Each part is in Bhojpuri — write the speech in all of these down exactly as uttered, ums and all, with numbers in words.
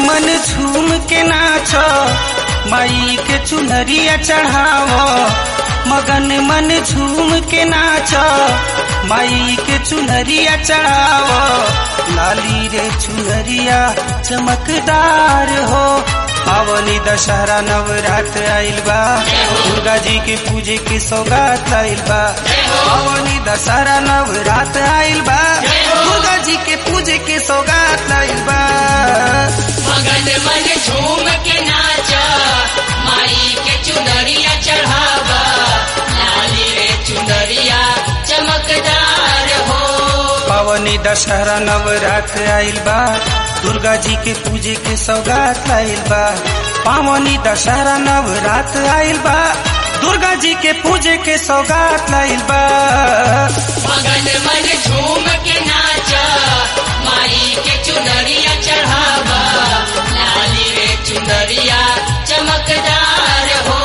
मन झूम के नाच माई के चुनरिया चढ़ावो, मगन मन झूम के नाच माई के चुनरिया चढ़ावो। लाली रे चुनरिया चमकदार हो, पावनी दशहरा नवरात्र आइल बा, दुर्गा जी के पूजे के सौगात आइल बा। पावनी दशहरा नवरात्र आइल बा, दुर्गा जी के पूजे के सौगात आइल बा। मगन मन झूम के नाचा माई के चुनरिया चढ़ावा, लाली रे चुनरिया चमकदार हो। पावनी दशहरा नवरात्र आइल बा, दुर्गा जी के पूजे के सौगात आइल बा। पावनी दशहरा नवरात्र आइल बा, दुर्गा जी के पूजे के सौगात आइल बा। मगन मन झूम के नाचा माई के चुनरिया चढ़ावा, लाली रे चुनरिया चमकदार हो।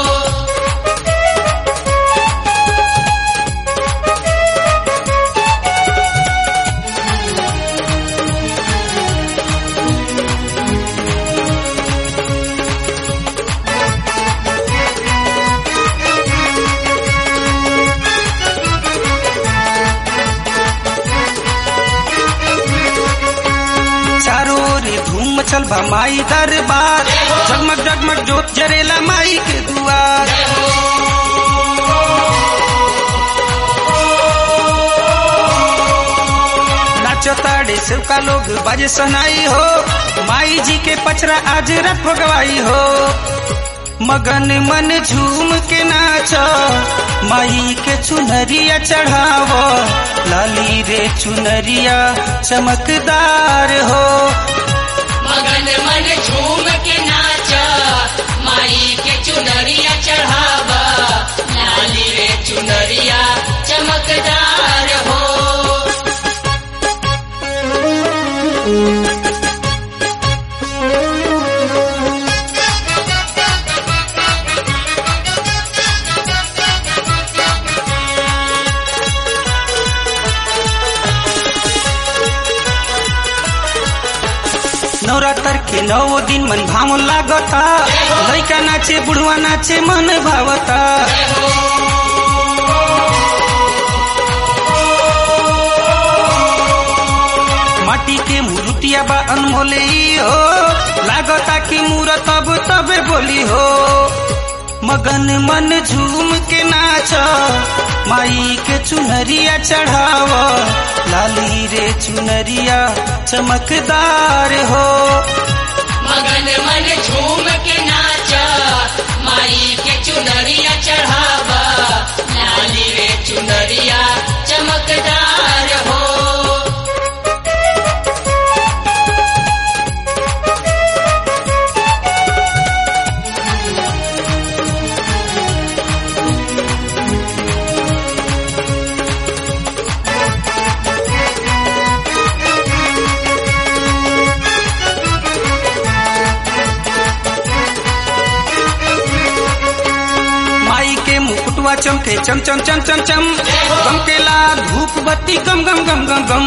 चारों रे धूम मचल बा माई दरबार, जगमग जगमग जोत जरेला माई के दुआर। नाचताड़े सेवका लोग बाजे सनाई हो, माई जी के पचरा आज रथ भगवाई हो। मगन मन झूम के नाच माई के चुनरिया चढ़ावो, लाली रे चुनरिया चमकदार हो। मगन मन झूम के नाचा माई के चुनरिया चढ़ावा, लाली रे चुनरिया चमकदार हो। नवरात्र के नौ दिन मन भावन लागता, लइका नाचे बुढ़वा नाचे मन भावता। माटी के मूर्तिया बा अनमोले हो, लागता की मूरत अब तबे बोली हो। मगन मन झूम के नाच माई के चुनरिया चढ़ावो, लाली रे चुनरिया चमकदार हो। मगन मन झूम के नाचा माई के चुनरिया चढ़ावा, लाली रे चुनरिया चमकदार हो। मुकुटवा चमके चम चम चम चम चम, गमकेला धूप बत्ती गम गम गम गम गम।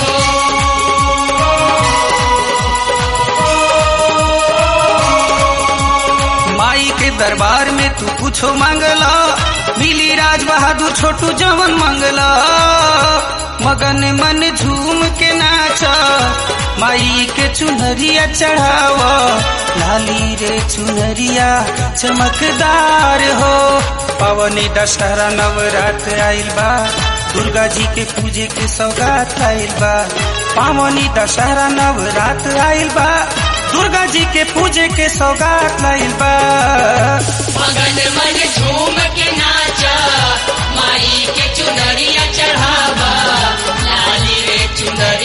माई के दरबार में तू कुछो मांगला, मिली राज बहादुर छोटू जवन मांगला। मगन मन झूम के नाच माई के चुनरिया चढ़ावो, लाली रे चुनरिया चमकदार हो। पावनी दशहरा नवरात्र आइल बा, दुर्गा जी के पूजे के सौगात आइल बा। पावनी दशहरा नवरात्र आइल बा, दुर्गा जी के पूजे के सौगात आइल बा। मगन मन झूम के नाचा माई के चुनरिया चढ़ावा, लाली रे चुनरिया